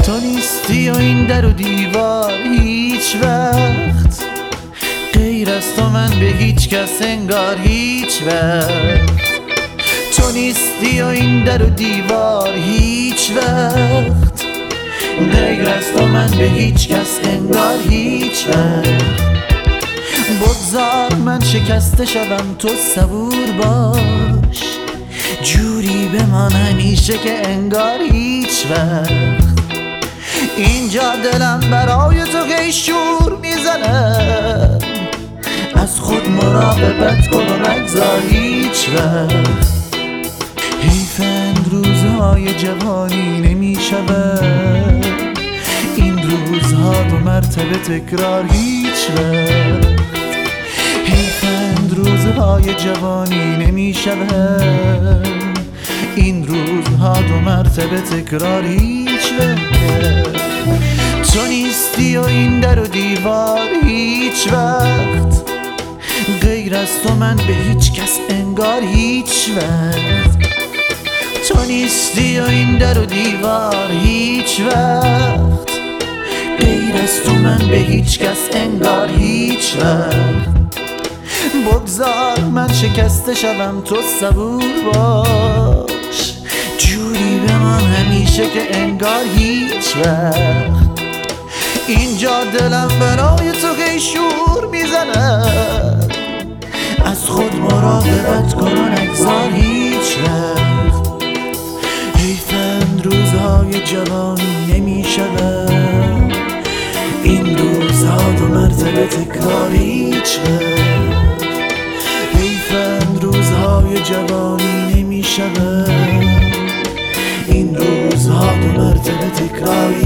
تو نیستی و این در و دیوار هیچ وقت، غیر از تو من به هیچ کس انگار هیچ وقت. تو نیستی و این در و دیوار هیچ وقت، غیر از تو من به هیچ کس انگار هیچ وقت. بگذار من شکسته شدم تو صبور باش، جوری بمان همیشه که انگار هیچ وقت. اینجا دلم برای تو قیشور میزنه، از خود مراقبت کن و نگذار هیچ وقت. حیفند روزهای جوانی نمیشود، این روزها دو مرتبه تکرار هیچ وقت. حیفند روزهای جوانی نمیشود، این روزها دو مرتبه تکرار هیچ وقت. تو نیستی و این در و دیوار هیچ وقت، غیر از تو من به هیچ کس انگار هیچ وقت. تو نیستی و این در و دیوار هیچ وقت، غیر از تو من به هیچ کس انگار هیچ وقت. بگذار من شکسته شدم تو صبور باش، جوری بمان همیشه که انگار هیچ وقت. اینجا دلم برای تو قیشور میزنه، از خود مراقبت کن و نگذار هیچ وقت. حیفند روزهای جوانی نمیشود، این روزها دو مرتبه تکرار هیچ وقت. حیفند روزهای جوانی نمیشود، این روزها دو مرتبه تکرار